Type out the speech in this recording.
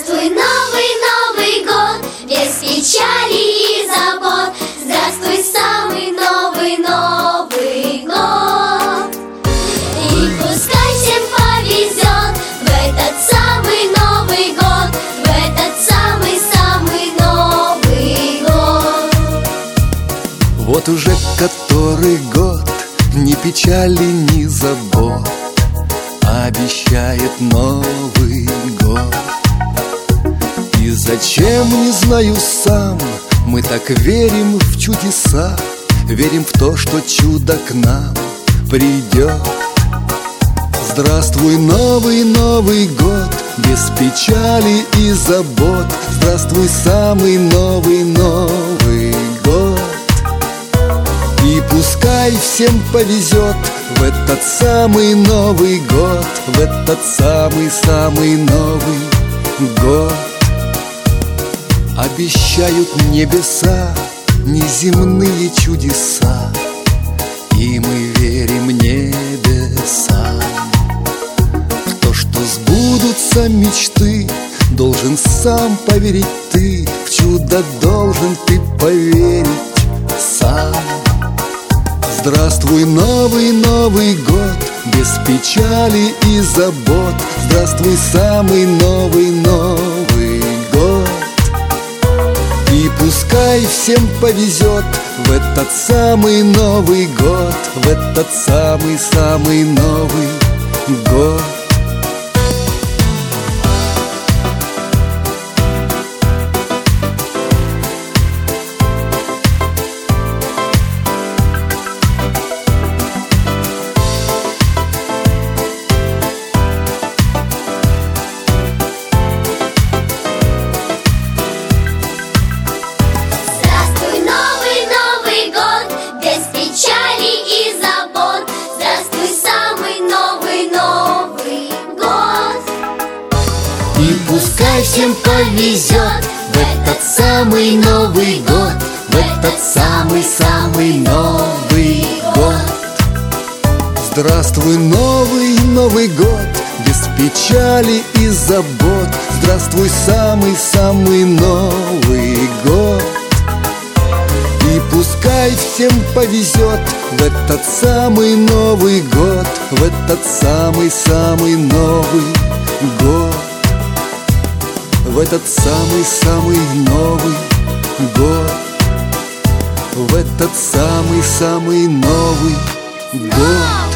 Здравствуй, новый, Новый год, без печали и забот. Здравствуй, самый новый, Новый год. И пускай всем повезет в этот самый Новый год, в этот самый-самый Новый год. Вот уже который год ни печали, ни забот обещает Новый год. И зачем, не знаю сам, мы так верим в чудеса, верим в то, что чудо к нам придет. Здравствуй, новый, Новый год, без печали и забот. Здравствуй, самый новый, Новый год. И пускай всем повезет в этот самый Новый год, в этот самый-самый Новый год. Обещают небеса неземные чудеса, и мы верим небесам. В то, что сбудутся мечты, должен сам поверить ты. В чудо должен ты поверить сам. Здравствуй, новый, Новый год, без печали и забот. Здравствуй, самый новый, Новый год. И пускай всем повезет в этот самый Новый год, в этот самый-самый Новый год. И пускай всем повезет в этот самый Новый год, в этот самый-самый Новый год. Здравствуй, новый, Новый год, без печали и забот. Здравствуй, самый-самый Новый год. И пускай всем повезет в этот самый Новый год, в этот самый-самый Новый год. В этот самый-самый Новый год, в этот самый-самый Новый год.